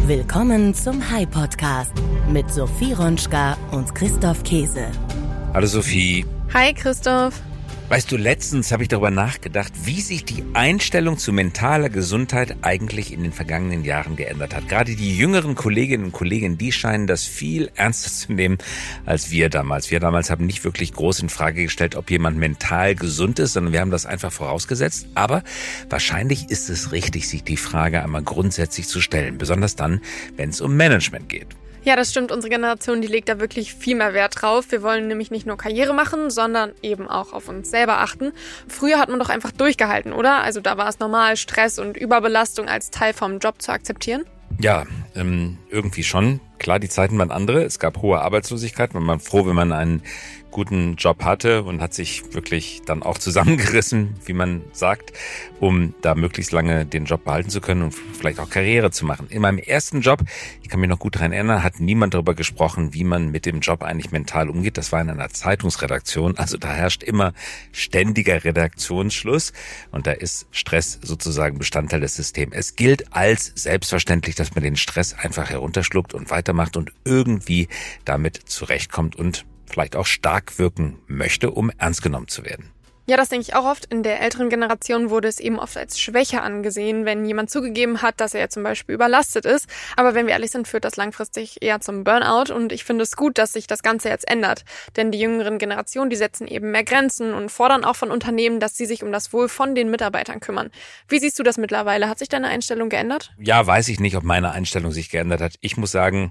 Willkommen zum Hi Podcast mit Sophie Ronschka und Christoph Käse. Hallo Sophie. Hi Christoph. Weißt du, letztens habe ich darüber nachgedacht, wie sich die Einstellung zu mentaler Gesundheit eigentlich in den vergangenen Jahren geändert hat. Gerade die jüngeren Kolleginnen und Kollegen, die scheinen das viel ernster zu nehmen als wir damals. Wir damals haben nicht wirklich groß in Frage gestellt, ob jemand mental gesund ist, sondern wir haben das einfach vorausgesetzt. Aber wahrscheinlich ist es richtig, sich die Frage einmal grundsätzlich zu stellen, besonders dann, wenn es um Management geht. Ja, das stimmt. Unsere Generation, die legt da wirklich viel mehr Wert drauf. Wir wollen nämlich nicht nur Karriere machen, sondern eben auch auf uns selber achten. Früher hat man doch einfach durchgehalten, oder? Also da war es normal, Stress und Überbelastung als Teil vom Job zu akzeptieren. Ja, irgendwie schon. Klar, die Zeiten waren andere. Es gab hohe Arbeitslosigkeit. Man war froh, wenn man einen guten Job hatte und hat sich wirklich dann auch zusammengerissen, wie man sagt, um da möglichst lange den Job behalten zu können und vielleicht auch Karriere zu machen. In meinem ersten Job, ich kann mich noch gut daran erinnern, hat niemand darüber gesprochen, wie man mit dem Job eigentlich mental umgeht. Das war in einer Zeitungsredaktion. Also da herrscht immer ständiger Redaktionsschluss und da ist Stress sozusagen Bestandteil des Systems. Es gilt als selbstverständlich, dass man den Stress einfach herunterschluckt und weitermacht und irgendwie damit zurechtkommt und vielleicht auch stark wirken möchte, um ernst genommen zu werden. Ja, das denke ich auch oft. In der älteren Generation wurde es eben oft als Schwäche angesehen, wenn jemand zugegeben hat, dass er ja zum Beispiel überlastet ist. Aber wenn wir ehrlich sind, führt das langfristig eher zum Burnout. Und ich finde es gut, dass sich das Ganze jetzt ändert. Denn die jüngeren Generationen, die setzen eben mehr Grenzen und fordern auch von Unternehmen, dass sie sich um das Wohl von den Mitarbeitern kümmern. Wie siehst du das mittlerweile? Hat sich deine Einstellung geändert? Ja, weiß ich nicht, ob meine Einstellung sich geändert hat. Ich muss sagen,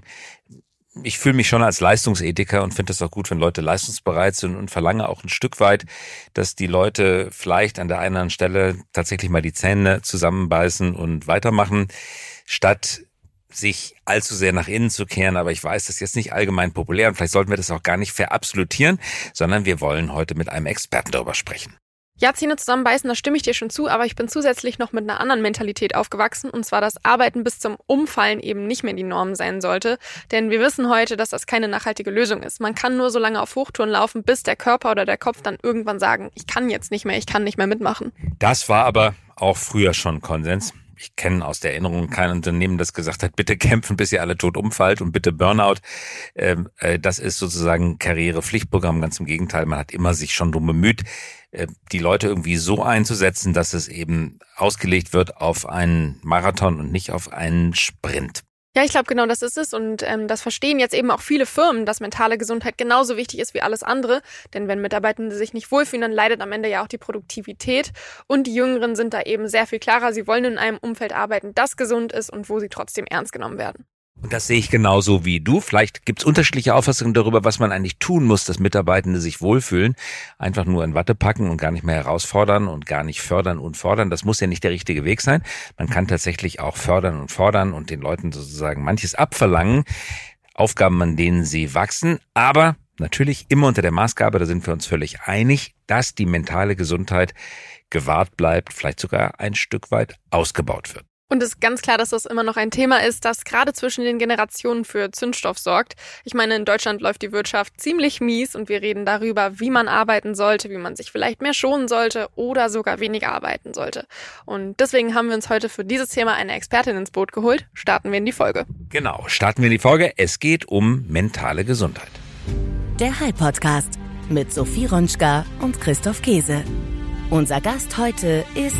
ich fühle mich schon als Leistungsethiker und finde es auch gut, wenn Leute leistungsbereit sind und verlange auch ein Stück weit, dass die Leute vielleicht an der einen oder anderen Stelle tatsächlich mal die Zähne zusammenbeißen und weitermachen, statt sich allzu sehr nach innen zu kehren. Aber ich weiß, das ist jetzt nicht allgemein populär und vielleicht sollten wir das auch gar nicht verabsolutieren, sondern wir wollen heute mit einem Experten darüber sprechen. Ja, Zähne zusammenbeißen, da stimme ich dir schon zu, aber ich bin zusätzlich noch mit einer anderen Mentalität aufgewachsen, und zwar, dass Arbeiten bis zum Umfallen eben nicht mehr die Norm sein sollte, denn wir wissen heute, dass das keine nachhaltige Lösung ist. Man kann nur so lange auf Hochtouren laufen, bis der Körper oder der Kopf dann irgendwann sagen, ich kann jetzt nicht mehr, ich kann nicht mehr mitmachen. Das war aber auch früher schon Konsens. Ich kenne aus der Erinnerung kein Unternehmen, das gesagt hat, bitte kämpfen, bis ihr alle tot umfallt und bitte Burnout. Das ist sozusagen Karrierepflichtprogramm. Ganz im Gegenteil, man hat immer sich schon drum bemüht, die Leute irgendwie so einzusetzen, dass es eben ausgelegt wird auf einen Marathon und nicht auf einen Sprint. Ja, ich glaube, genau das ist es, und das verstehen jetzt eben auch viele Firmen, dass mentale Gesundheit genauso wichtig ist wie alles andere, denn wenn Mitarbeitende sich nicht wohlfühlen, dann leidet am Ende ja auch die Produktivität, und die Jüngeren sind da eben sehr viel klarer, sie wollen in einem Umfeld arbeiten, das gesund ist und wo sie trotzdem ernst genommen werden. Und das sehe ich genauso wie du. Vielleicht gibt es unterschiedliche Auffassungen darüber, was man eigentlich tun muss, dass Mitarbeitende sich wohlfühlen. Einfach nur in Watte packen und gar nicht mehr herausfordern und gar nicht fördern und fordern. Das muss ja nicht der richtige Weg sein. Man kann tatsächlich auch fördern und fordern und den Leuten sozusagen manches abverlangen. Aufgaben, an denen sie wachsen. Aber natürlich immer unter der Maßgabe, da sind wir uns völlig einig, dass die mentale Gesundheit gewahrt bleibt, vielleicht sogar ein Stück weit ausgebaut wird. Und es ist ganz klar, dass das immer noch ein Thema ist, das gerade zwischen den Generationen für Zündstoff sorgt. Ich meine, in Deutschland läuft die Wirtschaft ziemlich mies und wir reden darüber, wie man arbeiten sollte, wie man sich vielleicht mehr schonen sollte oder sogar weniger arbeiten sollte. Und deswegen haben wir uns heute für dieses Thema eine Expertin ins Boot geholt. Starten wir in die Folge. Genau, starten wir in die Folge. Es geht um mentale Gesundheit. Der Hi Podcast mit Sophie Ronschka und Christoph Käse. Unser Gast heute ist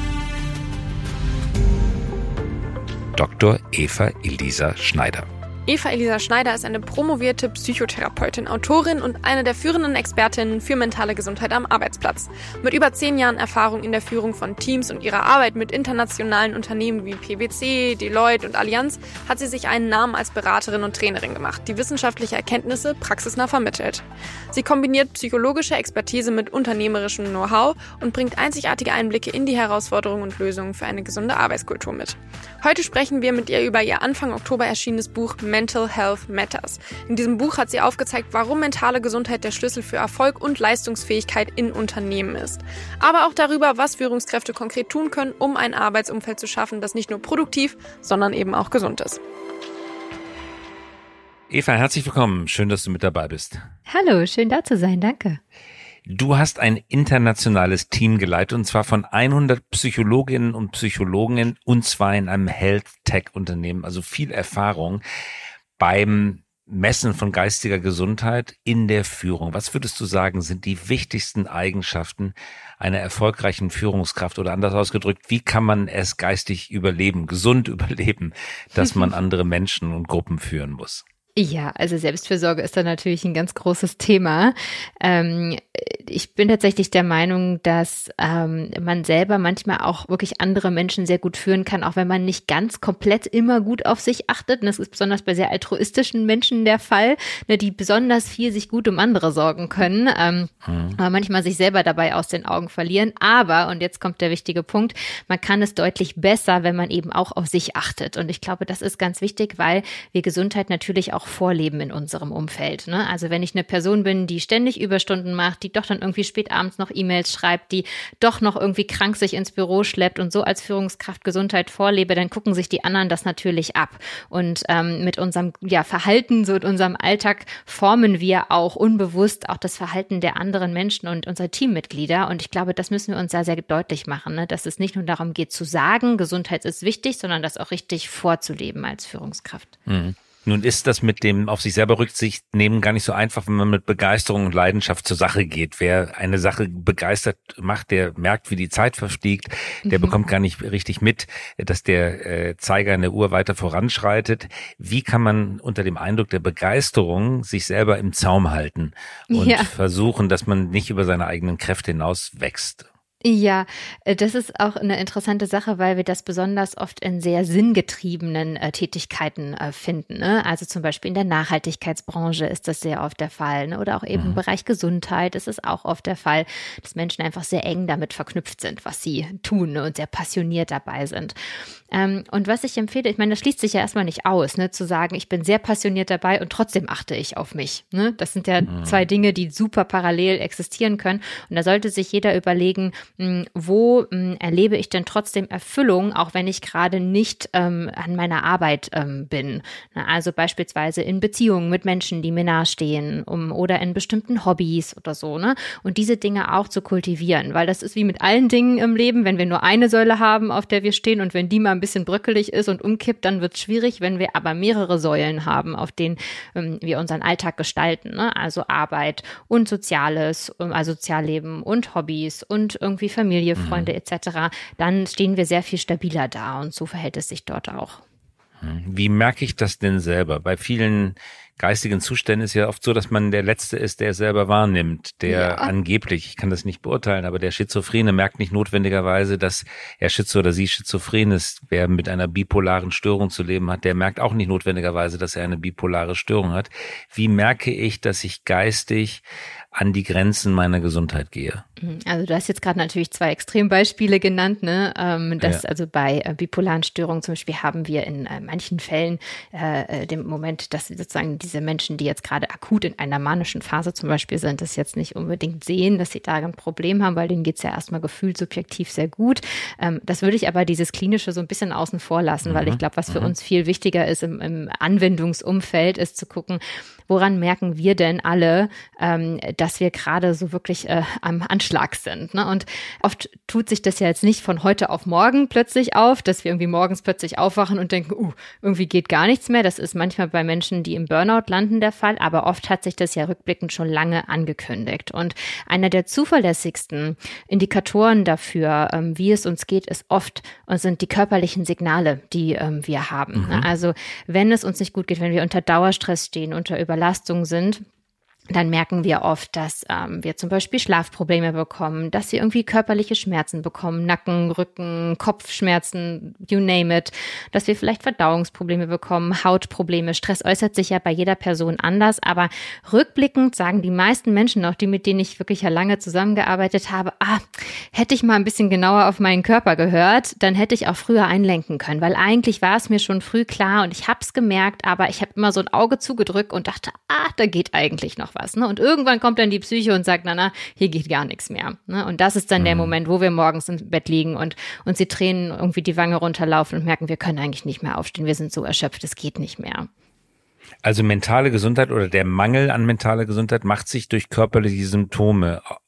Dr. Eva Elisa Schneider. Eva Elisa Schneider ist eine promovierte Psychotherapeutin, Autorin und eine der führenden Expertinnen für mentale Gesundheit am Arbeitsplatz. Mit über 10 Jahren Erfahrung in der Führung von Teams und ihrer Arbeit mit internationalen Unternehmen wie PwC, Deloitte und Allianz hat sie sich einen Namen als Beraterin und Trainerin gemacht, die wissenschaftliche Erkenntnisse praxisnah vermittelt. Sie kombiniert psychologische Expertise mit unternehmerischem Know-how und bringt einzigartige Einblicke in die Herausforderungen und Lösungen für eine gesunde Arbeitskultur mit. Heute sprechen wir mit ihr über ihr Anfang Oktober erschienenes Buch Mental Health Matters. In diesem Buch hat sie aufgezeigt, warum mentale Gesundheit der Schlüssel für Erfolg und Leistungsfähigkeit in Unternehmen ist. Aber auch darüber, was Führungskräfte konkret tun können, um ein Arbeitsumfeld zu schaffen, das nicht nur produktiv, sondern eben auch gesund ist. Eva, herzlich willkommen. Schön, dass du mit dabei bist. Hallo, schön da zu sein, danke. Du hast ein internationales Team geleitet, und zwar von 100 Psychologinnen und Psychologen, und zwar in einem Health-Tech-Unternehmen, also viel Erfahrung beim Messen von geistiger Gesundheit in der Führung. Was würdest du sagen, sind die wichtigsten Eigenschaften einer erfolgreichen Führungskraft, oder anders ausgedrückt, wie kann man es geistig überleben, gesund überleben, dass man andere Menschen und Gruppen führen muss? Ja, also Selbstfürsorge ist da natürlich ein ganz großes Thema. Ich bin tatsächlich der Meinung, dass man selber manchmal auch wirklich andere Menschen sehr gut führen kann, auch wenn man nicht ganz komplett immer gut auf sich achtet. Und das ist besonders bei sehr altruistischen Menschen der Fall, ne, die besonders viel sich gut um andere sorgen können, aber manchmal sich selber dabei aus den Augen verlieren. Aber, und jetzt kommt der wichtige Punkt, man kann es deutlich besser, wenn man eben auch auf sich achtet. Und ich glaube, das ist ganz wichtig, weil wir Gesundheit natürlich auch vorleben in unserem Umfeld, ne? Also wenn ich eine Person bin, die ständig Überstunden macht, die doch dann irgendwie spät abends noch E-Mails schreibt, die doch noch irgendwie krank sich ins Büro schleppt und so als Führungskraft Gesundheit vorlebe, dann gucken sich die anderen das natürlich ab. Und mit unserem Verhalten, so in unserem Alltag formen wir auch unbewusst auch das Verhalten der anderen Menschen und unserer Teammitglieder. Und ich glaube, das müssen wir uns sehr, sehr deutlich machen, ne? Dass es nicht nur darum geht zu sagen, Gesundheit ist wichtig, sondern das auch richtig vorzuleben als Führungskraft. Mhm. Nun ist das mit dem auf sich selber Rücksicht nehmen gar nicht so einfach, wenn man mit Begeisterung und Leidenschaft zur Sache geht. Wer eine Sache begeistert macht, der merkt, wie die Zeit verfliegt. Der bekommt gar nicht richtig mit, dass der Zeiger in der Uhr weiter voranschreitet. Wie kann man unter dem Eindruck der Begeisterung sich selber im Zaum halten und versuchen, dass man nicht über seine eigenen Kräfte hinaus wächst? Ja, das ist auch eine interessante Sache, weil wir das besonders oft in sehr sinngetriebenen Tätigkeiten finden, ne? Also zum Beispiel in der Nachhaltigkeitsbranche ist das sehr oft der Fall, ne? Oder auch eben im Bereich Gesundheit ist es auch oft der Fall, dass Menschen einfach sehr eng damit verknüpft sind, was sie tun, ne? Und sehr passioniert dabei sind. Und was ich empfehle, ich meine, das schließt sich ja erstmal nicht aus, ne? Zu sagen, ich bin sehr passioniert dabei und trotzdem achte ich auf mich, ne? Das sind ja zwei Dinge, die super parallel existieren können. Und da sollte sich jeder überlegen, wo erlebe ich denn trotzdem Erfüllung, auch wenn ich gerade nicht an meiner Arbeit bin. Also beispielsweise in Beziehungen mit Menschen, die mir nahestehen, oder in bestimmten Hobbys oder so, ne? Und diese Dinge auch zu kultivieren, weil das ist wie mit allen Dingen im Leben, wenn wir nur eine Säule haben, auf der wir stehen, und wenn die mal ein bisschen bröckelig ist und umkippt, dann wird es schwierig. Wenn wir aber mehrere Säulen haben, auf denen wir unseren Alltag gestalten, ne? Also Arbeit und Soziales, also Sozialleben und Hobbys und irgendwie Familie, Freunde etc., dann stehen wir sehr viel stabiler da, und so verhält es sich dort auch. Wie merke ich das denn selber? Bei vielen geistigen Zuständen ist ja oft so, dass man der Letzte ist, der es selber wahrnimmt, der angeblich, ich kann das nicht beurteilen, aber der Schizophrene merkt nicht notwendigerweise, dass er oder sie schizophren ist. Wer mit einer bipolaren Störung zu leben hat, der merkt auch nicht notwendigerweise, dass er eine bipolare Störung hat. Wie merke ich, dass ich geistig an die Grenzen meiner Gesundheit gehe? Also du hast jetzt gerade natürlich zwei Extrembeispiele genannt, ne? Also bei bipolaren Störungen zum Beispiel haben wir in manchen Fällen den Moment, dass sozusagen diese Menschen, die jetzt gerade akut in einer manischen Phase zum Beispiel sind, das jetzt nicht unbedingt sehen, dass sie da ein Problem haben, weil denen geht's ja erstmal gefühlt subjektiv sehr gut. Das würde ich aber dieses Klinische so ein bisschen außen vor lassen, weil ich glaube, was für uns viel wichtiger ist im Anwendungsumfeld, ist zu gucken, woran merken wir denn alle, dass wir gerade so wirklich am Anschlag sind, ne? Und oft tut sich das ja jetzt nicht von heute auf morgen plötzlich auf, dass wir irgendwie morgens plötzlich aufwachen und denken, irgendwie geht gar nichts mehr. Das ist manchmal bei Menschen, die im Burnout landen, der Fall, aber oft hat sich das ja rückblickend schon lange angekündigt. Und einer der zuverlässigsten Indikatoren dafür, wie es uns geht, ist oft und sind die körperlichen Signale, die wir haben. Also wenn es uns nicht gut geht, wenn wir unter Dauerstress stehen, unter Überlastung sind, dann merken wir oft, dass wir zum Beispiel Schlafprobleme bekommen, dass wir irgendwie körperliche Schmerzen bekommen, Nacken, Rücken, Kopfschmerzen, you name it, dass wir vielleicht Verdauungsprobleme bekommen, Hautprobleme. Stress äußert sich ja bei jeder Person anders, aber rückblickend sagen die meisten Menschen, auch die, mit denen ich wirklich ja lange zusammengearbeitet habe, hätte ich mal ein bisschen genauer auf meinen Körper gehört, dann hätte ich auch früher einlenken können, weil eigentlich war es mir schon früh klar und ich habe es gemerkt, aber ich habe immer so ein Auge zugedrückt und dachte, da geht eigentlich noch was. Ne? Und irgendwann kommt dann die Psyche und sagt, na, hier geht gar nichts mehr. Ne? Und das ist dann der Moment, wo wir morgens im Bett liegen und uns die Tränen irgendwie die Wange runterlaufen und merken, wir können eigentlich nicht mehr aufstehen, wir sind so erschöpft, es geht nicht mehr. Also mentale Gesundheit oder der Mangel an mentaler Gesundheit macht sich durch körperliche Symptome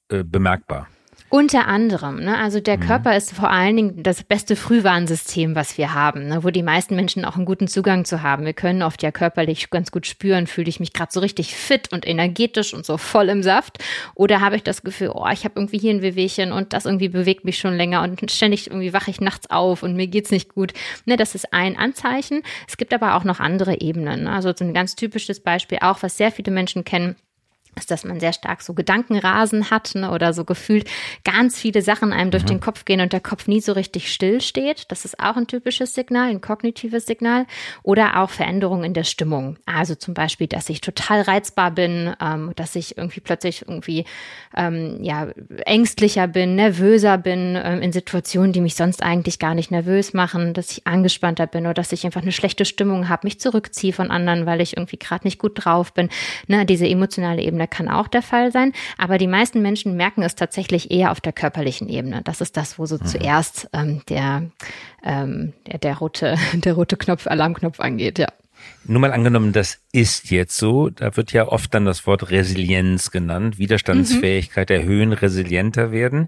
bemerkbar? Unter anderem, ne? Also der Körper ist vor allen Dingen das beste Frühwarnsystem, was wir haben, ne? Wo die meisten Menschen auch einen guten Zugang zu haben. Wir können oft ja körperlich ganz gut spüren, fühle ich mich gerade so richtig fit und energetisch und so voll im Saft, oder habe ich das Gefühl, ich habe irgendwie hier ein Wehwehchen und das irgendwie bewegt mich schon länger und ständig irgendwie wache ich nachts auf und mir geht's nicht gut. Ne? Das ist ein Anzeichen. Es gibt aber auch noch andere Ebenen, ne? Also so ein ganz typisches Beispiel auch, was sehr viele Menschen kennen, ist, dass man sehr stark so Gedankenrasen hat, ne, oder so gefühlt ganz viele Sachen einem durch den Kopf gehen und der Kopf nie so richtig still steht. Das ist auch ein typisches Signal, ein kognitives Signal. Oder auch Veränderungen in der Stimmung. Also zum Beispiel, dass ich total reizbar bin, dass ich irgendwie plötzlich irgendwie ängstlicher bin, nervöser bin in Situationen, die mich sonst eigentlich gar nicht nervös machen, dass ich angespannter bin oder dass ich einfach eine schlechte Stimmung habe, mich zurückziehe von anderen, weil ich irgendwie gerade nicht gut drauf bin. Ne, diese emotionale Ebene kann auch der Fall sein, aber die meisten Menschen merken es tatsächlich eher auf der körperlichen Ebene. Das ist das, wo so zuerst der rote Knopf, Alarmknopf angeht, ja. Nur mal angenommen, das ist jetzt so, da wird ja oft dann das Wort Resilienz genannt, Widerstandsfähigkeit erhöhen, resilienter werden.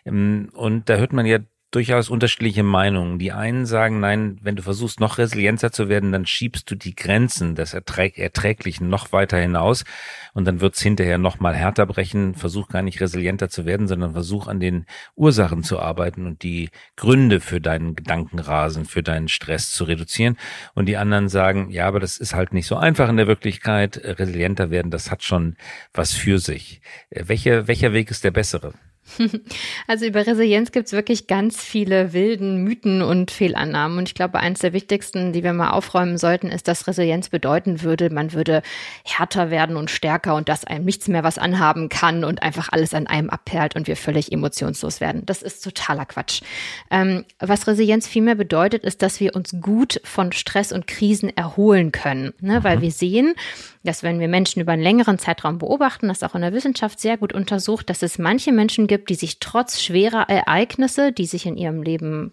Und da hört man ja durchaus unterschiedliche Meinungen. Die einen sagen, nein, wenn du versuchst, noch resilienter zu werden, dann schiebst du die Grenzen des Erträglichen noch weiter hinaus und dann wird's hinterher noch mal härter brechen. Versuch gar nicht resilienter zu werden, sondern versuch an den Ursachen zu arbeiten und die Gründe für deinen Gedankenrasen, für deinen Stress zu reduzieren. Und die anderen sagen, ja, aber das ist halt nicht so einfach in der Wirklichkeit. Resilienter werden, das hat schon was für sich. Welcher Weg ist der bessere? Also über Resilienz gibt es wirklich ganz viele wilden Mythen und Fehlannahmen. Und ich glaube, eines der wichtigsten, die wir mal aufräumen sollten, ist, dass Resilienz bedeuten würde, man würde härter werden und stärker und dass einem nichts mehr was anhaben kann und einfach alles an einem abperlt und wir völlig emotionslos werden. Das ist totaler Quatsch. Was Resilienz vielmehr bedeutet, ist, dass wir uns gut von Stress und Krisen erholen können. Ne? Weil wir sehen, dass wenn wir Menschen über einen längeren Zeitraum beobachten, das ist auch in der Wissenschaft sehr gut untersucht, dass es manche Menschen gibt, die sich trotz schwerer Ereignisse, die sie in ihrem Leben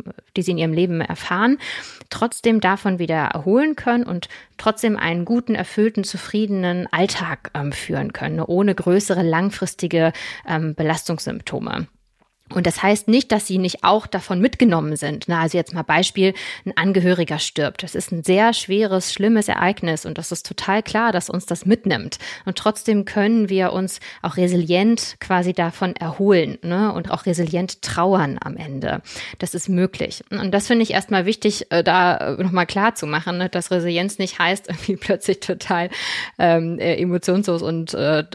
erfahren, trotzdem davon wieder erholen können und trotzdem einen guten, erfüllten, zufriedenen Alltag führen können, ohne größere langfristige Belastungssymptome. Und das heißt nicht, dass sie nicht auch davon mitgenommen sind. Na, also jetzt mal Beispiel, ein Angehöriger stirbt. Das ist ein sehr schweres, schlimmes Ereignis und das ist total klar, dass uns das mitnimmt. Und trotzdem können wir uns auch resilient quasi davon erholen, ne? Und auch resilient trauern am Ende. Das ist möglich. Und das finde ich erstmal wichtig, da nochmal klar zu machen, ne? Dass Resilienz nicht heißt, irgendwie plötzlich total emotionslos und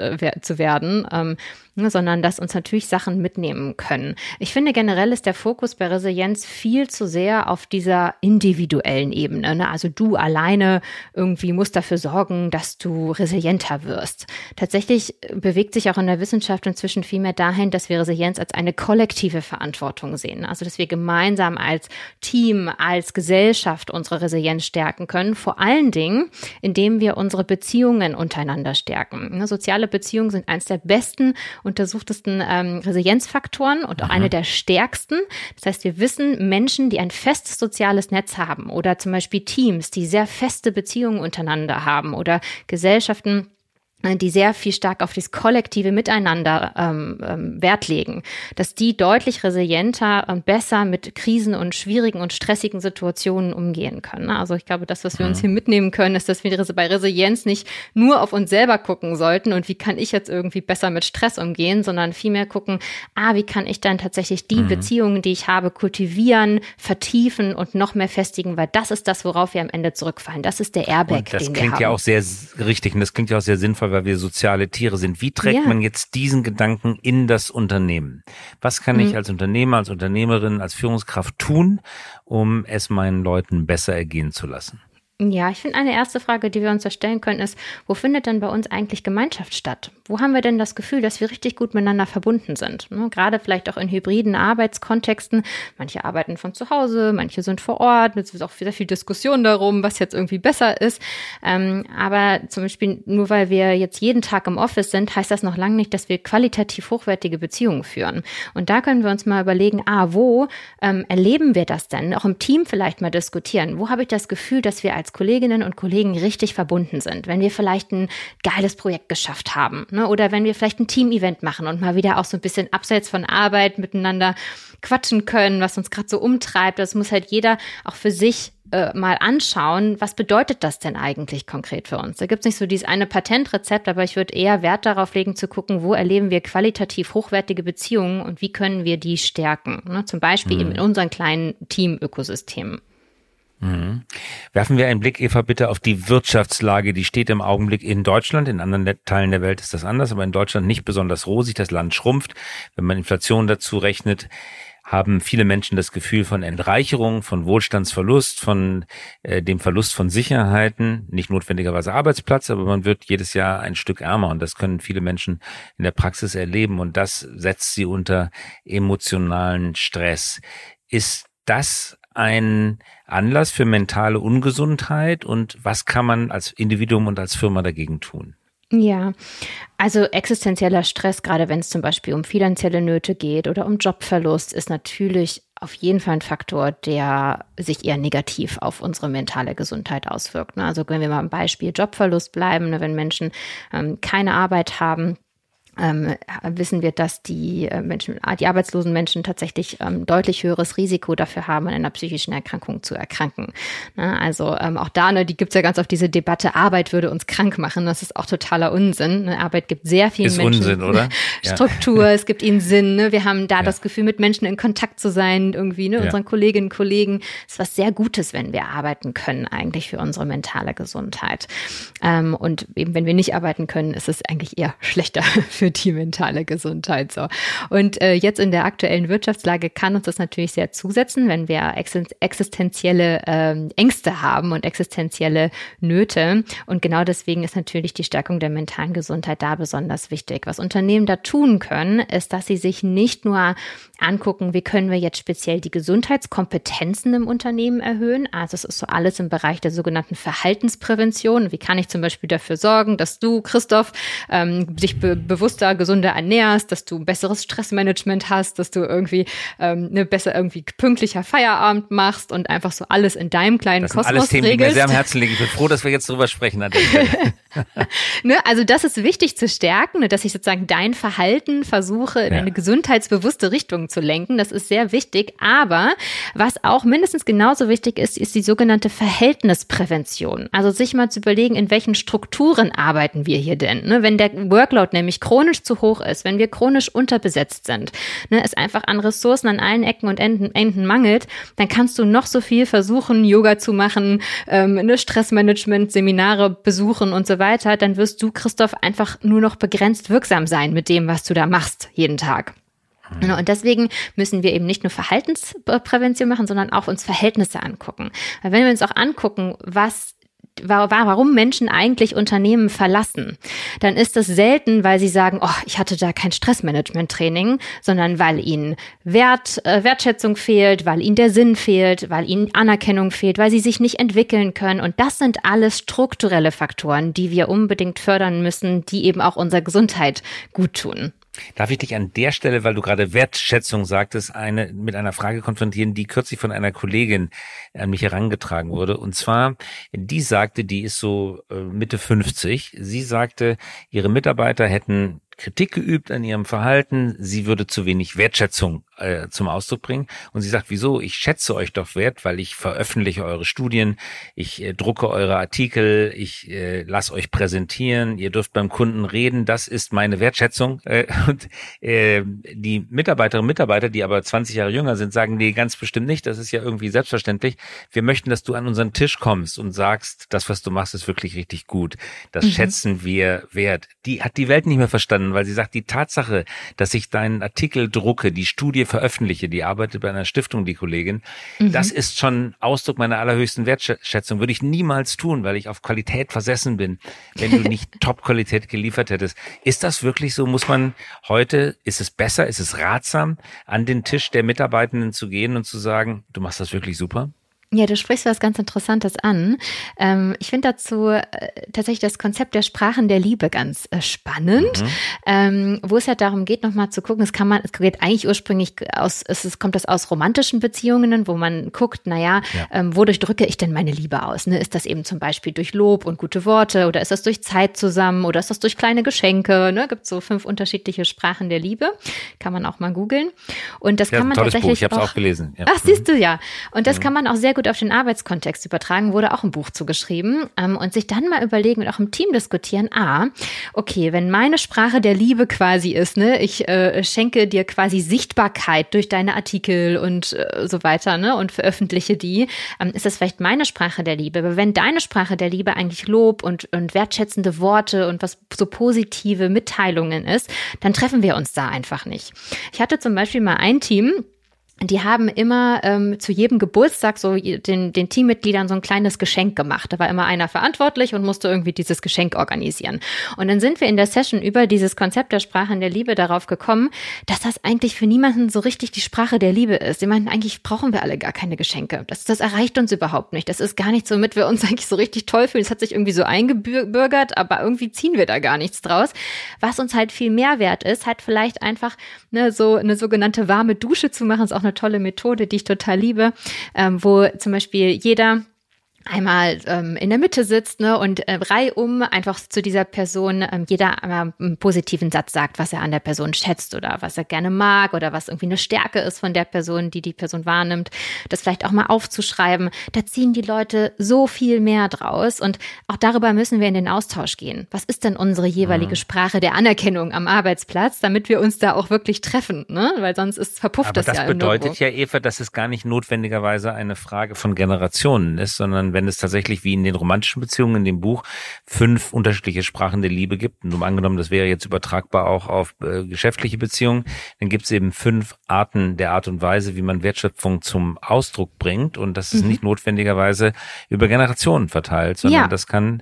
zu werden, sondern dass uns natürlich Sachen mitnehmen können. Ich finde, generell ist der Fokus bei Resilienz viel zu sehr auf dieser individuellen Ebene. Ne? Also du alleine irgendwie musst dafür sorgen, dass du resilienter wirst. Tatsächlich bewegt sich auch in der Wissenschaft inzwischen viel mehr dahin, dass wir Resilienz als eine kollektive Verantwortung sehen. Also dass wir gemeinsam als Team, als Gesellschaft unsere Resilienz stärken können. Vor allen Dingen, indem wir unsere Beziehungen untereinander stärken. Ne? Soziale Beziehungen sind eines der besten untersuchtesten Resilienzfaktoren und auch eine der stärksten. Das heißt, wir wissen, Menschen, die ein festes soziales Netz haben oder zum Beispiel Teams, die sehr feste Beziehungen untereinander haben oder Gesellschaften, die sehr viel stark auf das kollektive Miteinander Wert legen, dass die deutlich resilienter und besser mit Krisen und schwierigen und stressigen Situationen umgehen können. Also ich glaube, das, was wir uns hier mitnehmen können, ist, dass wir bei Resilienz nicht nur auf uns selber gucken sollten und wie kann ich jetzt irgendwie besser mit Stress umgehen, sondern vielmehr gucken, wie kann ich dann tatsächlich die Beziehungen, die ich habe, kultivieren, vertiefen und noch mehr festigen, weil das ist das, worauf wir am Ende zurückfallen. Das ist der Airbag, den wir haben. Das klingt ja auch sehr richtig und das klingt ja auch sehr sinnvoll, weil wir soziale Tiere sind. Wie trägt man jetzt diesen Gedanken in das Unternehmen? Was kann ich als Unternehmer, als Unternehmerin, als Führungskraft tun, um es meinen Leuten besser ergehen zu lassen? Ja, ich finde, eine erste Frage, die wir uns da stellen können, ist, wo findet denn bei uns eigentlich Gemeinschaft statt? Wo haben wir denn das Gefühl, dass wir richtig gut miteinander verbunden sind? Ne? Gerade vielleicht auch in hybriden Arbeitskontexten. Manche arbeiten von zu Hause, manche sind vor Ort. Es ist auch sehr viel Diskussion darum, was jetzt irgendwie besser ist. Aber zum Beispiel, nur weil wir jetzt jeden Tag im Office sind, heißt das noch lange nicht, dass wir qualitativ hochwertige Beziehungen führen. Und da können wir uns mal überlegen, wo erleben wir das denn? Auch im Team vielleicht mal diskutieren. Wo habe ich das Gefühl, dass wir als als Kolleginnen und Kollegen richtig verbunden sind, wenn wir vielleicht ein geiles Projekt geschafft haben, ne? Oder wenn wir vielleicht ein Team-Event machen und mal wieder auch so ein bisschen abseits von Arbeit miteinander quatschen können, was uns gerade so umtreibt. Das muss halt jeder auch für sich mal anschauen, was bedeutet das denn eigentlich konkret für uns? Da gibt es nicht so dieses eine Patentrezept, aber ich würde eher Wert darauf legen, zu gucken, wo erleben wir qualitativ hochwertige Beziehungen und wie können wir die stärken, ne? Zum Beispiel eben in unseren kleinen Team-Ökosystemen. Werfen wir einen Blick, Eva, bitte auf die Wirtschaftslage. Die steht im Augenblick in Deutschland. In anderen Teilen der Welt ist das anders, aber in Deutschland nicht besonders rosig. Das Land schrumpft. Wenn man Inflation dazu rechnet, haben viele Menschen das Gefühl von Entreicherung, von Wohlstandsverlust, von dem Verlust von Sicherheiten, nicht notwendigerweise Arbeitsplatz, aber man wird jedes Jahr ein Stück ärmer und das können viele Menschen in der Praxis erleben und das setzt sie unter emotionalen Stress. Ist das ein Anlass für mentale Ungesundheit und was kann man als Individuum und als Firma dagegen tun? Ja, also existenzieller Stress, gerade wenn es zum Beispiel um finanzielle Nöte geht oder um Jobverlust, ist natürlich auf jeden Fall ein Faktor, der sich eher negativ auf unsere mentale Gesundheit auswirkt. Ne? Also wenn wir mal am Beispiel Jobverlust bleiben, ne, wenn Menschen keine Arbeit haben, wissen wir, dass die arbeitslosen Menschen tatsächlich deutlich höheres Risiko dafür haben, an einer psychischen Erkrankung zu erkranken. Also auch da, die gibt es ja ganz oft diese Debatte, Arbeit würde uns krank machen. Das ist auch totaler Unsinn. Arbeit gibt sehr vielen Menschen Unsinn, oder? Struktur, es gibt ihnen Sinn. Wir haben da das Gefühl, mit Menschen in Kontakt zu sein, irgendwie, unseren Kolleginnen und Kollegen. Das ist was sehr Gutes, wenn wir arbeiten können, eigentlich für unsere mentale Gesundheit. Und eben, wenn wir nicht arbeiten können, ist es eigentlich eher schlechter für die mentale Gesundheit. So. Und jetzt in der aktuellen Wirtschaftslage kann uns das natürlich sehr zusetzen, wenn wir existenzielle Ängste haben und existenzielle Nöte. Und genau deswegen ist natürlich die Stärkung der mentalen Gesundheit da besonders wichtig. Was Unternehmen da tun können, ist, dass sie sich nicht nur angucken, wie können wir jetzt speziell die Gesundheitskompetenzen im Unternehmen erhöhen. Also es ist so alles im Bereich der sogenannten Verhaltensprävention. Wie kann ich zum Beispiel dafür sorgen, dass du, Christoph, dich bewusster, gesunder ernährst, dass du ein besseres Stressmanagement hast, dass du irgendwie besser irgendwie pünktlicher Feierabend machst und einfach so alles in deinem kleinen Kosmos regelst. Das sind alles Themen, die mir sehr am Herzen liegen. Ich bin froh, dass wir jetzt drüber sprechen an der Stelle. Also das ist wichtig zu stärken, dass ich sozusagen dein Verhalten versuche, in eine gesundheitsbewusste Richtung zu lenken. Das ist sehr wichtig. Aber was auch mindestens genauso wichtig ist, ist die sogenannte Verhältnisprävention. Also sich mal zu überlegen, in welchen Strukturen arbeiten wir hier denn? Wenn der Workload nämlich chronisch zu hoch ist, wenn wir chronisch unterbesetzt sind, es einfach an Ressourcen an allen Ecken und Enden mangelt, dann kannst du noch so viel versuchen, Yoga zu machen, Stressmanagement, Seminare besuchen und so weiter, dann wirst du, Christoph, einfach nur noch begrenzt wirksam sein mit dem, was du da machst, jeden Tag. Und deswegen müssen wir eben nicht nur Verhaltensprävention machen, sondern auch uns Verhältnisse angucken. Weil wenn wir uns auch angucken, warum Menschen eigentlich Unternehmen verlassen, dann ist das selten, weil sie sagen, ich hatte da kein Stressmanagement-Training, sondern weil ihnen Wertschätzung fehlt, weil ihnen der Sinn fehlt, weil ihnen Anerkennung fehlt, weil sie sich nicht entwickeln können. Und das sind alles strukturelle Faktoren, die wir unbedingt fördern müssen, die eben auch unserer Gesundheit gut tun. Darf ich dich an der Stelle, weil du gerade Wertschätzung sagtest, mit einer Frage konfrontieren, die kürzlich von einer Kollegin an mich herangetragen wurde. Und zwar, die sagte, die ist so Mitte 50, sie sagte, ihre Mitarbeiter hätten Kritik geübt an ihrem Verhalten, sie würde zu wenig Wertschätzung zum Ausdruck bringen. Und sie sagt, wieso? Ich schätze euch doch wert, weil ich veröffentliche eure Studien, ich drucke eure Artikel, ich lasse euch präsentieren, ihr dürft beim Kunden reden, das ist meine Wertschätzung. Und die Mitarbeiterinnen und Mitarbeiter, die aber 20 Jahre jünger sind, sagen, nee, ganz bestimmt nicht, das ist ja irgendwie selbstverständlich. Wir möchten, dass du an unseren Tisch kommst und sagst, das, was du machst, ist wirklich richtig gut. Das schätzen wir wert. Die hat die Welt nicht mehr verstanden, weil sie sagt, die Tatsache, dass ich deinen Artikel drucke, die Studie veröffentliche, die arbeitet bei einer Stiftung, die Kollegin, das ist schon Ausdruck meiner allerhöchsten Wertschätzung. Würde ich niemals tun, weil ich auf Qualität versessen bin, wenn du nicht Top-Qualität geliefert hättest. Ist das wirklich so? Muss man heute, ist es besser, ist es ratsam, an den Tisch der Mitarbeitenden zu gehen und zu sagen, du machst das wirklich super? Ja, du sprichst was ganz Interessantes an. Ich finde dazu tatsächlich das Konzept der Sprachen der Liebe ganz spannend, wo es ja darum geht, nochmal zu gucken, es geht eigentlich ursprünglich kommt das aus romantischen Beziehungen, wo man guckt, wodurch drücke ich denn meine Liebe aus? Ne? Ist das eben zum Beispiel durch Lob und gute Worte oder ist das durch Zeit zusammen oder ist das durch kleine Geschenke? Ne? Gibt so 5 unterschiedliche Sprachen der Liebe. Kann man auch mal googeln. Und das kann man tolles tatsächlich Buch, ich habe es auch gelesen. Ja. Ach, siehst du ja. Und das kann man auch sehr gut auf den Arbeitskontext übertragen, wurde auch ein Buch zugeschrieben und sich dann mal überlegen und auch im Team diskutieren, okay, wenn meine Sprache der Liebe quasi ist, ne, ich schenke dir quasi Sichtbarkeit durch deine Artikel und so weiter, ne, und veröffentliche die, ist das vielleicht meine Sprache der Liebe. Aber wenn deine Sprache der Liebe eigentlich Lob und wertschätzende Worte und was so positive Mitteilungen ist, dann treffen wir uns da einfach nicht. Ich hatte zum Beispiel mal ein Team, die haben immer zu jedem Geburtstag so den Teammitgliedern so ein kleines Geschenk gemacht. Da war immer einer verantwortlich und musste irgendwie dieses Geschenk organisieren. Und dann sind wir in der Session über dieses Konzept der Sprachen der Liebe darauf gekommen, dass das eigentlich für niemanden so richtig die Sprache der Liebe ist. Die meinten, eigentlich brauchen wir alle gar keine Geschenke. Das erreicht uns überhaupt nicht. Das ist gar nicht so, womit wir uns eigentlich so richtig toll fühlen. Es hat sich irgendwie so eingebürgert, aber irgendwie ziehen wir da gar nichts draus. Was uns halt viel mehr wert ist, halt vielleicht einfach so eine sogenannte warme Dusche zu machen, ist auch eine tolle Methode, die ich total liebe, wo zum Beispiel jeder einmal in der Mitte sitzt, ne, und reihum einfach zu dieser Person jeder einmal einen positiven Satz sagt, was er an der Person schätzt oder was er gerne mag oder was irgendwie eine Stärke ist von der Person, die Person wahrnimmt, das vielleicht auch mal aufzuschreiben. Da ziehen die Leute so viel mehr draus und auch darüber müssen wir in den Austausch gehen. Was ist denn unsere jeweilige Sprache der Anerkennung am Arbeitsplatz, damit wir uns da auch wirklich treffen, ne? Weil sonst verpufft das ja. Aber das bedeutet ja, Eva, dass es gar nicht notwendigerweise eine Frage von Generationen ist, sondern wenn es tatsächlich wie in den romantischen Beziehungen in dem Buch 5 unterschiedliche Sprachen der Liebe gibt, und angenommen, das wäre jetzt übertragbar auch auf geschäftliche Beziehungen, dann gibt es eben 5 Arten der Art und Weise, wie man Wertschöpfung zum Ausdruck bringt, und das ist nicht notwendigerweise über Generationen verteilt, sondern das kann,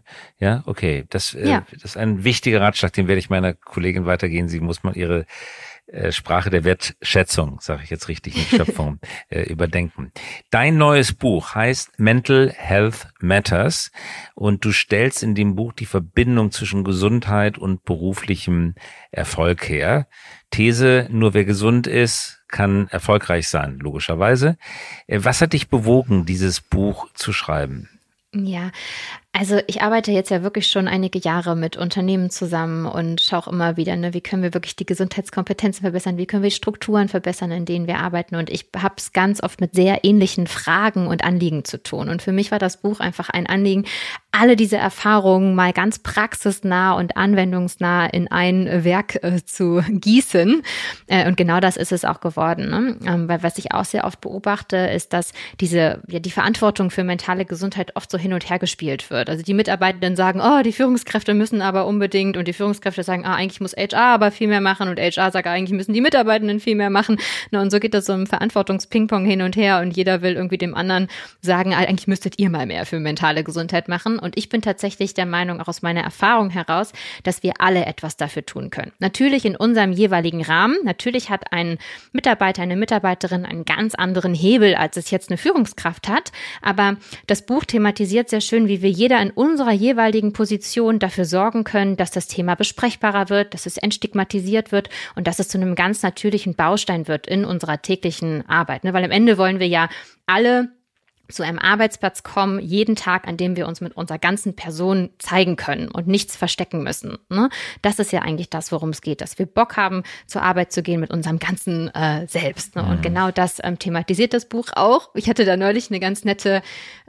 das ist ein wichtiger Ratschlag, den werde ich meiner Kollegin weitergehen. Sie muss mal ihre Sprache der Wertschätzung, sage ich jetzt richtig, nicht Schöpfung, überdenken. Dein neues Buch heißt Mental Health Matters und du stellst in dem Buch die Verbindung zwischen Gesundheit und beruflichem Erfolg her. These, nur wer gesund ist, kann erfolgreich sein, logischerweise. Was hat dich bewogen, dieses Buch zu schreiben? Ja, also ich arbeite jetzt ja wirklich schon einige Jahre mit Unternehmen zusammen und schaue auch immer wieder, wie können wir wirklich die Gesundheitskompetenzen verbessern, wie können wir Strukturen verbessern, in denen wir arbeiten. Und ich habe es ganz oft mit sehr ähnlichen Fragen und Anliegen zu tun. Und für mich war das Buch einfach ein Anliegen, alle diese Erfahrungen mal ganz praxisnah und anwendungsnah in ein Werk zu gießen. Und genau das ist es auch geworden. Ne? Weil was ich auch sehr oft beobachte, ist, dass die Verantwortung für mentale Gesundheit oft so hin und her gespielt wird. Also die Mitarbeitenden sagen, die Führungskräfte müssen aber unbedingt, und die Führungskräfte sagen, eigentlich muss HR aber viel mehr machen, und HR sagt, eigentlich müssen die Mitarbeitenden viel mehr machen. Und so geht das so im Verantwortungspingpong hin und her, und jeder will irgendwie dem anderen sagen, eigentlich müsstet ihr mal mehr für mentale Gesundheit machen. Und ich bin tatsächlich der Meinung, auch aus meiner Erfahrung heraus, dass wir alle etwas dafür tun können. Natürlich in unserem jeweiligen Rahmen. Natürlich hat ein Mitarbeiter, eine Mitarbeiterin einen ganz anderen Hebel, als es jetzt eine Führungskraft hat. Aber das Buch thematisiert sehr schön, wie wir jeder in unserer jeweiligen Position dafür sorgen können, dass das Thema besprechbarer wird, dass es entstigmatisiert wird und dass es zu einem ganz natürlichen Baustein wird in unserer täglichen Arbeit. Weil am Ende wollen wir ja alle zu einem Arbeitsplatz kommen, jeden Tag, an dem wir uns mit unserer ganzen Person zeigen können und nichts verstecken müssen. Ne? Das ist ja eigentlich das, worum es geht, dass wir Bock haben, zur Arbeit zu gehen mit unserem ganzen Selbst. Ne? Und genau das thematisiert das Buch auch. Ich hatte da neulich eine ganz netten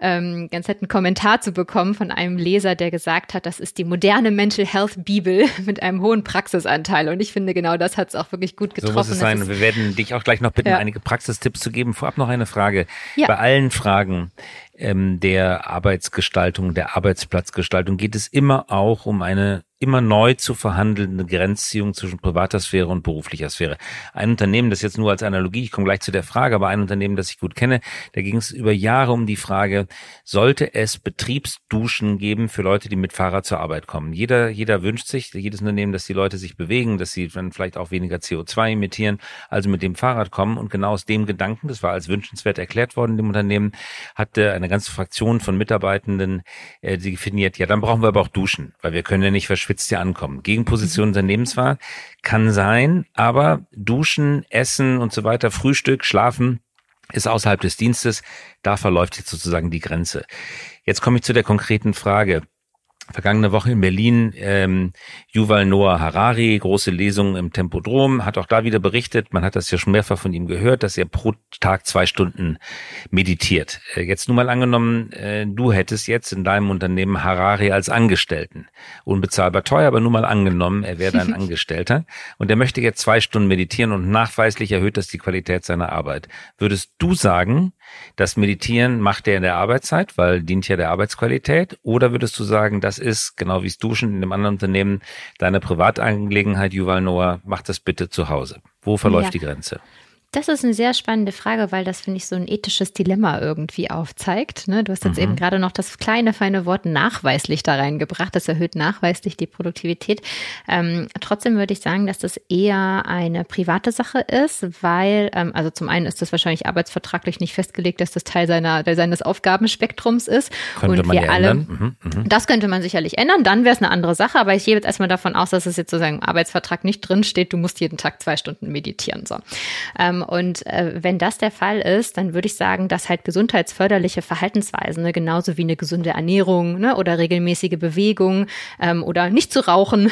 Kommentar zu bekommen von einem Leser, der gesagt hat, das ist die moderne Mental Health Bibel mit einem hohen Praxisanteil. Und ich finde, genau das hat es auch wirklich gut getroffen. So muss es sein. Wir werden dich auch gleich noch bitten, einige Praxistipps zu geben. Vorab noch eine Frage. Ja. Bei allen Fragen der Arbeitsgestaltung, der Arbeitsplatzgestaltung geht es immer auch um eine immer neu zu verhandelnde Grenzziehung zwischen privater Sphäre und beruflicher Sphäre. Ein Unternehmen, das jetzt nur als Analogie, ich komme gleich zu der Frage, aber ein Unternehmen, das ich gut kenne, da ging es über Jahre um die Frage, sollte es Betriebsduschen geben für Leute, die mit Fahrrad zur Arbeit kommen? Jeder wünscht sich, jedes Unternehmen, dass die Leute sich bewegen, dass sie dann vielleicht auch weniger CO2 emittieren, also mit dem Fahrrad kommen. Und genau aus dem Gedanken, das war als wünschenswert erklärt worden in dem Unternehmen, hatte eine ganze Fraktion von Mitarbeitenden die definiert, ja, dann brauchen wir aber auch Duschen, weil wir können ja nicht verschwitzt hier ankommen. Gegenposition Unternehmens war, kann sein, aber Duschen, Essen und so weiter, Frühstück, Schlafen ist außerhalb des Dienstes. Da verläuft jetzt sozusagen die Grenze. Jetzt komme ich zu der konkreten Frage. Vergangene Woche in Berlin, Yuval Noah Harari, große Lesung im Tempodrom, hat auch da wieder berichtet, man hat das ja schon mehrfach von ihm gehört, dass er pro Tag 2 Stunden meditiert. Jetzt nur mal angenommen, du hättest jetzt in deinem Unternehmen Harari als Angestellten. Unbezahlbar teuer, aber nur mal angenommen, er wäre dein Angestellter und er möchte jetzt 2 Stunden meditieren und nachweislich erhöht das die Qualität seiner Arbeit. Würdest du sagen, das Meditieren macht er in der Arbeitszeit, weil dient ja der Arbeitsqualität, oder würdest du sagen, das ist, genau wie das Duschen in einem anderen Unternehmen, deine Privatangelegenheit, Yuval Noah, mach das bitte zu Hause. Wo verläuft die Grenze? Das ist eine sehr spannende Frage, weil das, finde ich, so ein ethisches Dilemma irgendwie aufzeigt. Ne? Du hast jetzt eben gerade noch das kleine, feine Wort nachweislich da reingebracht. Das erhöht nachweislich die Produktivität. Trotzdem würde ich sagen, dass das eher eine private Sache ist, weil, also zum einen ist das wahrscheinlich arbeitsvertraglich nicht festgelegt, dass das Teil seines Aufgabenspektrums ist. Könnte man ja ändern. Das könnte man sicherlich ändern, dann wäre es eine andere Sache. Aber ich gehe jetzt erstmal davon aus, dass es jetzt sozusagen im Arbeitsvertrag nicht drin steht, du musst jeden Tag 2 Stunden meditieren. So. Und wenn das der Fall ist, dann würde ich sagen, dass halt gesundheitsförderliche Verhaltensweisen, ne, genauso wie eine gesunde Ernährung, ne, oder regelmäßige Bewegung oder nicht zu rauchen,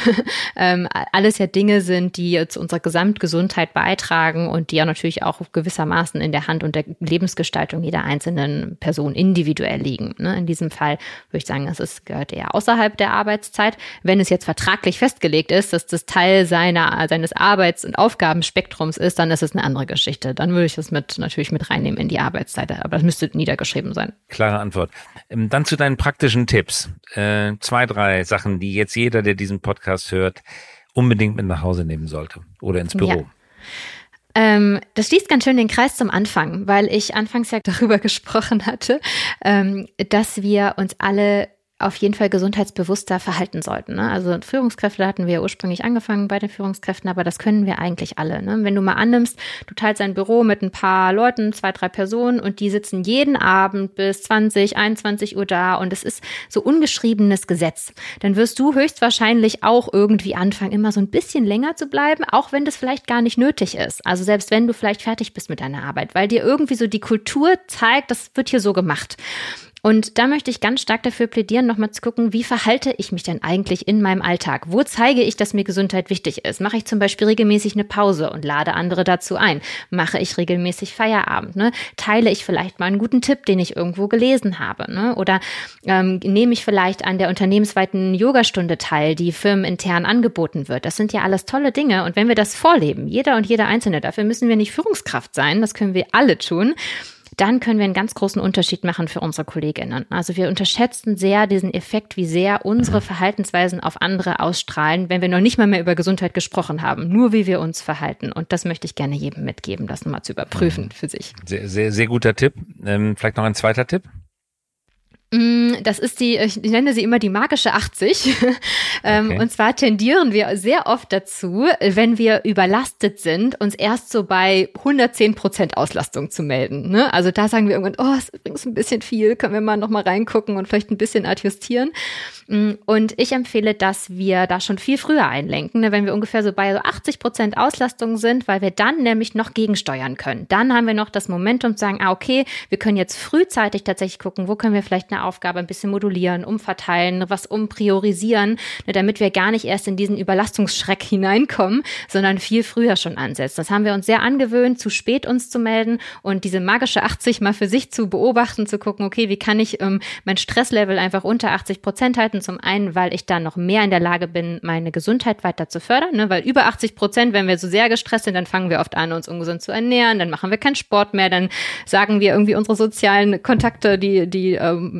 alles ja Dinge sind, die zu unserer Gesamtgesundheit beitragen und die ja natürlich auch gewissermaßen in der Hand und der Lebensgestaltung jeder einzelnen Person individuell liegen. Ne. In diesem Fall würde ich sagen, gehört eher außerhalb der Arbeitszeit. Wenn es jetzt vertraglich festgelegt ist, dass das Teil seines Arbeits- und Aufgabenspektrums ist, dann ist es eine andere Geschichte. Dann würde ich das natürlich mit reinnehmen in die Arbeitszeit, aber das müsste niedergeschrieben sein. Klare Antwort. Dann zu deinen praktischen Tipps. 2, 3 Sachen, die jetzt jeder, der diesen Podcast hört, unbedingt mit nach Hause nehmen sollte oder ins Büro. Ja. Das schließt ganz schön den Kreis zum Anfang, weil ich anfangs ja darüber gesprochen hatte, dass wir uns alle auf jeden Fall gesundheitsbewusster verhalten sollten. Ne? Also Führungskräfte, da hatten wir ja ursprünglich angefangen bei den Führungskräften, aber das können wir eigentlich alle. Ne? Wenn du mal annimmst, du teilst ein Büro mit ein paar Leuten, 2, 3 Personen und die sitzen jeden Abend bis 20, 21 Uhr da und es ist so ungeschriebenes Gesetz, dann wirst du höchstwahrscheinlich auch irgendwie anfangen, immer so ein bisschen länger zu bleiben, auch wenn das vielleicht gar nicht nötig ist. Also selbst wenn du vielleicht fertig bist mit deiner Arbeit, weil dir irgendwie so die Kultur zeigt, das wird hier so gemacht. Und da möchte ich ganz stark dafür plädieren, nochmal zu gucken, wie verhalte ich mich denn eigentlich in meinem Alltag? Wo zeige ich, dass mir Gesundheit wichtig ist? Mache ich zum Beispiel regelmäßig eine Pause und lade andere dazu ein? Mache ich regelmäßig Feierabend? Ne? Teile ich vielleicht mal einen guten Tipp, den ich irgendwo gelesen habe? Ne? Oder nehme ich vielleicht an der unternehmensweiten Yogastunde teil, die firmenintern angeboten wird? Das sind ja alles tolle Dinge. Und wenn wir das vorleben, jeder und jeder Einzelne, dafür müssen wir nicht Führungskraft sein, das können wir alle tun, dann können wir einen ganz großen Unterschied machen für unsere KollegInnen. Also wir unterschätzen sehr diesen Effekt, wie sehr unsere Verhaltensweisen auf andere ausstrahlen, wenn wir noch nicht mal mehr über Gesundheit gesprochen haben, nur wie wir uns verhalten. Und das möchte ich gerne jedem mitgeben, das nochmal zu überprüfen für sich. Sehr, sehr, sehr guter Tipp. Vielleicht noch ein zweiter Tipp? Das ist ich nenne sie immer die magische 80. Okay. Und zwar tendieren wir sehr oft dazu, wenn wir überlastet sind, uns erst so bei 110% Auslastung zu melden. Ne? Also da sagen wir irgendwann, oh, ist übrigens ein bisschen viel, können wir mal noch mal reingucken und vielleicht ein bisschen adjustieren. Und ich empfehle, dass wir da schon viel früher einlenken, ne? Wenn wir ungefähr so bei 80% Auslastung sind, weil wir dann nämlich noch gegensteuern können. Dann haben wir noch das Momentum zu sagen, okay, wir können jetzt frühzeitig tatsächlich gucken, wo können wir vielleicht eine Aufgabe ein bisschen modulieren, umverteilen, was umpriorisieren, ne, damit wir gar nicht erst in diesen Überlastungsschreck hineinkommen, sondern viel früher schon ansetzen. Das haben wir uns sehr angewöhnt, zu spät uns zu melden und diese magische 80 mal für sich zu beobachten, zu gucken, okay, wie kann ich mein Stresslevel einfach unter 80% halten? Zum einen, weil ich dann noch mehr in der Lage bin, meine Gesundheit weiter zu fördern, ne, weil über 80%, wenn wir so sehr gestresst sind, dann fangen wir oft an, uns ungesund zu ernähren, dann machen wir keinen Sport mehr, dann sagen wir irgendwie unsere sozialen Kontakte, die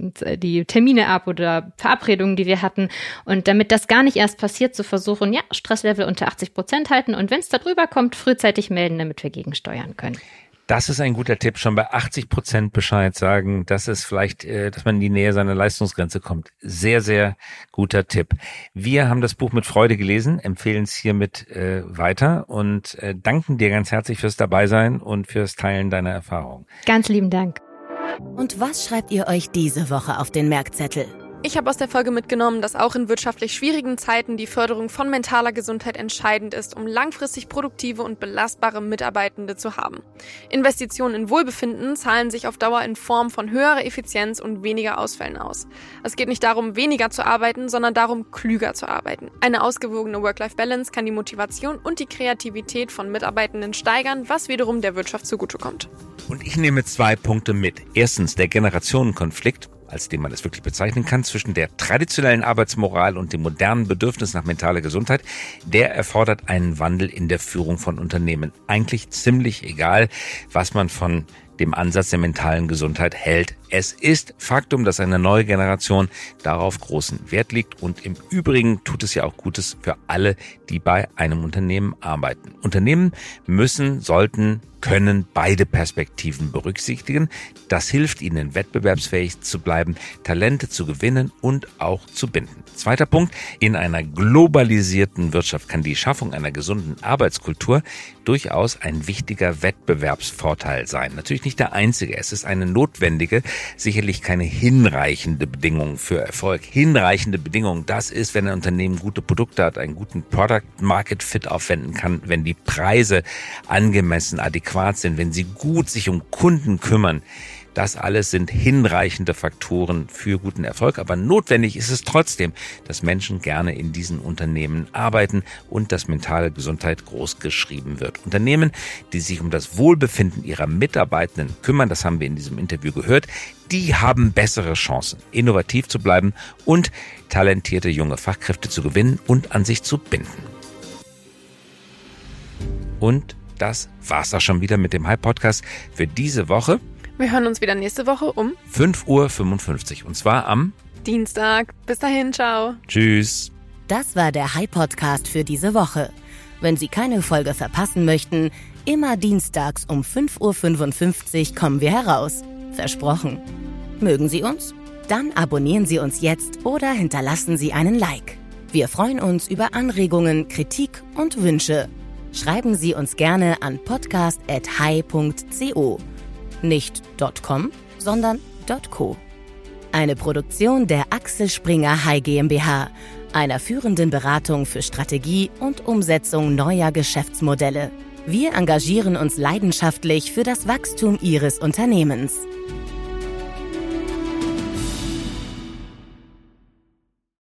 die Termine ab oder Verabredungen, die wir hatten. Und damit das gar nicht erst passiert, zu versuchen, ja, Stresslevel unter 80% halten und wenn es da drüber kommt, frühzeitig melden, damit wir gegensteuern können. Das ist ein guter Tipp, schon bei 80% Bescheid sagen, dass es vielleicht, dass man in die Nähe seiner Leistungsgrenze kommt. Sehr, sehr guter Tipp. Wir haben das Buch mit Freude gelesen, empfehlen es hiermit weiter und danken dir ganz herzlich fürs Dabeisein und fürs Teilen deiner Erfahrungen. Ganz lieben Dank. Und was schreibt ihr euch diese Woche auf den Merkzettel? Ich habe aus der Folge mitgenommen, dass auch in wirtschaftlich schwierigen Zeiten die Förderung von mentaler Gesundheit entscheidend ist, um langfristig produktive und belastbare Mitarbeitende zu haben. Investitionen in Wohlbefinden zahlen sich auf Dauer in Form von höherer Effizienz und weniger Ausfällen aus. Es geht nicht darum, weniger zu arbeiten, sondern darum, klüger zu arbeiten. Eine ausgewogene Work-Life-Balance kann die Motivation und die Kreativität von Mitarbeitenden steigern, was wiederum der Wirtschaft zugutekommt. Und ich nehme 2 Punkte mit. Erstens, der Generationenkonflikt, als den man es wirklich bezeichnen kann, zwischen der traditionellen Arbeitsmoral und dem modernen Bedürfnis nach mentaler Gesundheit, der erfordert einen Wandel in der Führung von Unternehmen. Eigentlich ziemlich egal, was man von dem Ansatz der mentalen Gesundheit hält. Es ist Faktum, dass eine neue Generation darauf großen Wert legt und im Übrigen tut es ja auch Gutes für alle, die bei einem Unternehmen arbeiten. Unternehmen müssen, sollten, können beide Perspektiven berücksichtigen. Das hilft ihnen, wettbewerbsfähig zu bleiben, Talente zu gewinnen und auch zu binden. Zweiter Punkt, in einer globalisierten Wirtschaft kann die Schaffung einer gesunden Arbeitskultur durchaus ein wichtiger Wettbewerbsvorteil sein. Natürlich nicht der einzige, es ist eine notwendige, sicherlich keine hinreichende Bedingung für Erfolg. Hinreichende Bedingung, das ist, wenn ein Unternehmen gute Produkte hat, einen guten Product-Market-Fit aufwenden kann, wenn die Preise angemessen, adäquat sind, wenn sie gut sich um Kunden kümmern. Das alles sind hinreichende Faktoren für guten Erfolg, aber notwendig ist es trotzdem, dass Menschen gerne in diesen Unternehmen arbeiten und dass mentale Gesundheit groß geschrieben wird. Unternehmen, die sich um das Wohlbefinden ihrer Mitarbeitenden kümmern, das haben wir in diesem Interview gehört, die haben bessere Chancen, innovativ zu bleiben und talentierte junge Fachkräfte zu gewinnen und an sich zu binden. Und das war's auch schon wieder mit dem Hype-Podcast für diese Woche. Wir hören uns wieder nächste Woche um 5:55 Uhr und zwar am Dienstag. Bis dahin, ciao. Tschüss. Das war der Hype-Podcast für diese Woche. Wenn Sie keine Folge verpassen möchten, immer dienstags um 5:55 Uhr kommen wir heraus. Versprochen. Mögen Sie uns? Dann abonnieren Sie uns jetzt oder hinterlassen Sie einen Like. Wir freuen uns über Anregungen, Kritik und Wünsche. Schreiben Sie uns gerne an podcast@hi.co. Nicht .com, sondern .co. Eine Produktion der Axel Springer High GmbH, einer führenden Beratung für Strategie und Umsetzung neuer Geschäftsmodelle. Wir engagieren uns leidenschaftlich für das Wachstum Ihres Unternehmens.